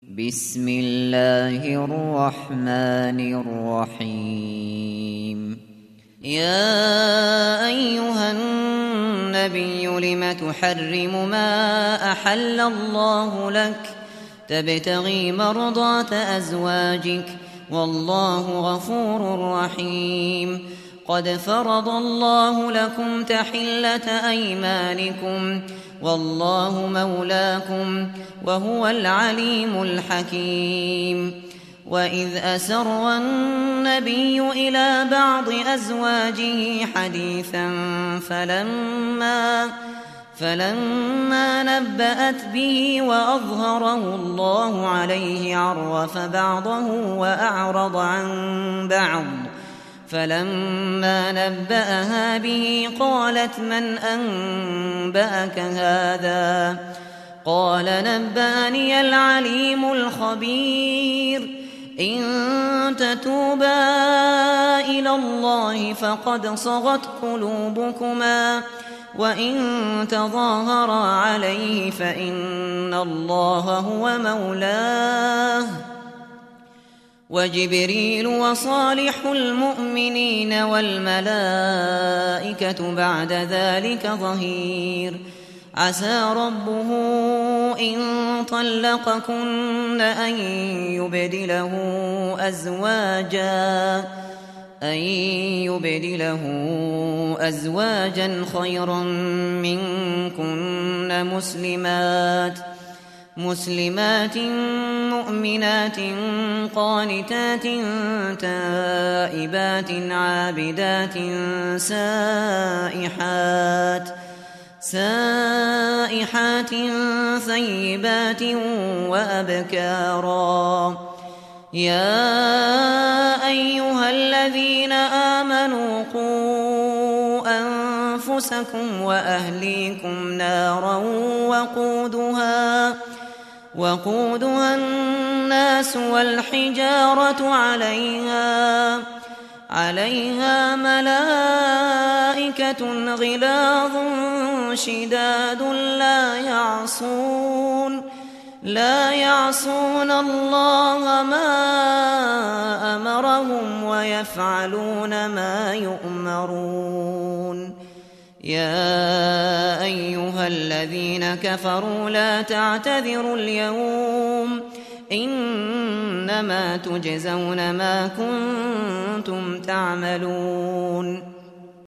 بسم الله الرحمن الرحيم. يا أيها النبي لم تحرم ما أحل الله لك تبتغي مرضات أزواجك والله غفور رحيم. قد فرض الله لكم تحلة أيمانكم والله مولاكم وهو العليم الحكيم. وإذ أسر النبي إلى بعض أزواجه حديثا فلما نبأت به وأظهره الله عليه عرف بعضه وأعرض عن بعض. فلما نبأها به قالت من أنبأك هذا؟ قال نبأني العليم الخبير. إن تتوبا إلى الله فقد صغت قلوبكما وإن تظاهرا عليه فإن الله هو مولاه وجبريل وصالح المؤمنين والملائكة بعد ذلك ظهير. عسى ربه إن طلقكن أن يبدله أزواجا خيرا منكن مسلمات مؤمنات قانتات تائبات عابدات سائحات ثيبات وأبكارا. يا أيها الذين آمنوا قوا أنفسكم وأهليكم نارا وقودها الناس والحجارة عليها ملائكة غلاظ شداد لا يعصون الله ما أمرهم ويفعلون ما يؤمرون. يا أيها الذين كفروا لا تعتذروا اليوم إنما تجزون ما كنتم تعملون.